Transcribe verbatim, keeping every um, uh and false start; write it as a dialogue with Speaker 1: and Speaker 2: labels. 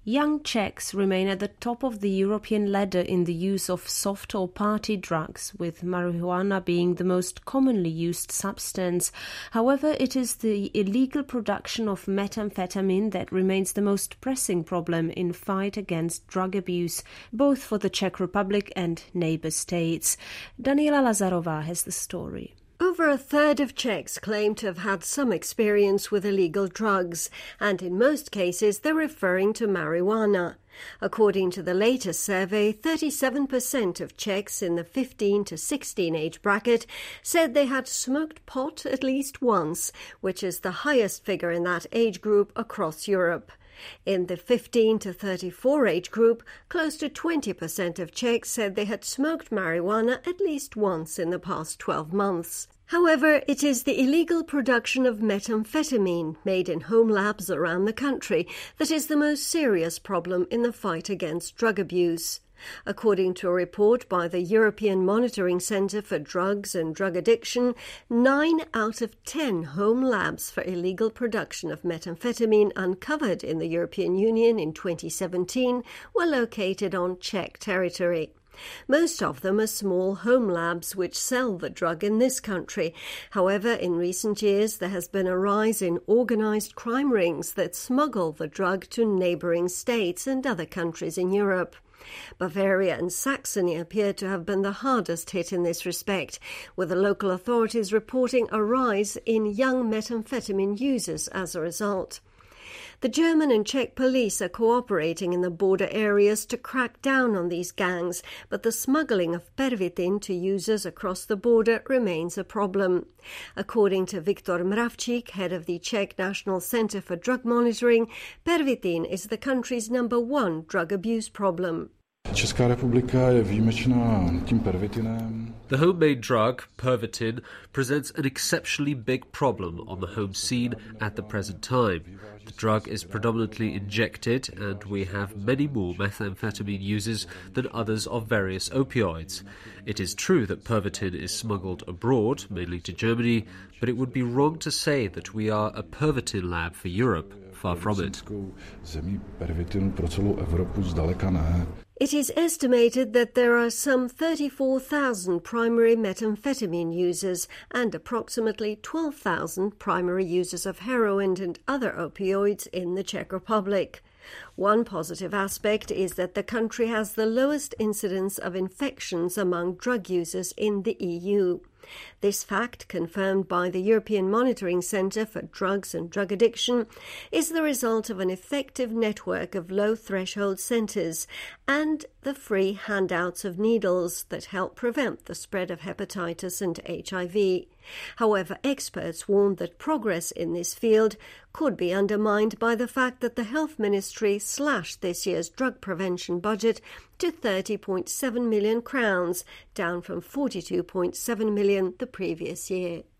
Speaker 1: Young Czechs remain at the top of the European ladder in the use of soft or party drugs, with marijuana being the most commonly used substance. However, it is the illegal production of methamphetamine that remains the most pressing problem in fight against drug abuse, both for the Czech Republic and neighbour states. Daniela Lazarova has the story.
Speaker 2: Over a third of Czechs claim to have had some experience with illegal drugs, and in most cases they're referring to marijuana. According to the latest survey, thirty-seven percent of Czechs in the fifteen to sixteen age bracket said they had smoked pot at least once, which is the highest figure in that age group across Europe. In the fifteen to thirty-four age group, close to twenty percent of Czechs said they had smoked marijuana at least once in the past twelve months. However, it is the illegal production of methamphetamine made in home labs around the country that is the most serious problem in the fight against drug abuse. According to a report by the European Monitoring Centre for Drugs and Drug Addiction, nine out of ten home labs for illegal production of methamphetamine uncovered in the European Union in twenty seventeen were located on Czech territory. Most of them are small home labs which sell the drug in this country. However, in recent years there has been a rise in organised crime rings that smuggle the drug to neighbouring states and other countries in Europe. Bavaria and Saxony appear to have been the hardest hit in this respect, with the local authorities reporting a rise in young methamphetamine users as a result. The German and Czech police are cooperating in the border areas to crack down on these gangs, but the smuggling of pervitin to users across the border remains a problem. According to Viktor Mravčík, head of the Czech National Centre for Drug Monitoring, pervitin is the country's number one drug abuse problem.
Speaker 3: Česká republika je výjimečná tím pervitinem.
Speaker 4: The homemade drug, Pervitin, presents an exceptionally big problem on the home scene at the present time. The drug is predominantly injected, and we have many more methamphetamine users than others of various opioids. It is true that Pervitin is smuggled abroad, mainly to Germany, but it would be wrong to say that we are a Pervitin lab for Europe. Far from it.
Speaker 3: Zemí pervitinu pro celou Evropu zdaleka ne.
Speaker 2: It is estimated that there are some thirty-four thousand primary methamphetamine users and approximately twelve thousand primary users of heroin and other opioids in the Czech Republic. One positive aspect is that the country has the lowest incidence of infections among drug users in the E U. This fact, confirmed by the European Monitoring Centre for Drugs and Drug Addiction, is the result of an effective network of low-threshold centres and the free handouts of needles that help prevent the spread of hepatitis and H I V. However, experts warn that progress in this field could be undermined by the fact that the Health Ministry slashed this year's drug prevention budget to thirty point seven million crowns, down from forty-two point seven million the previous year.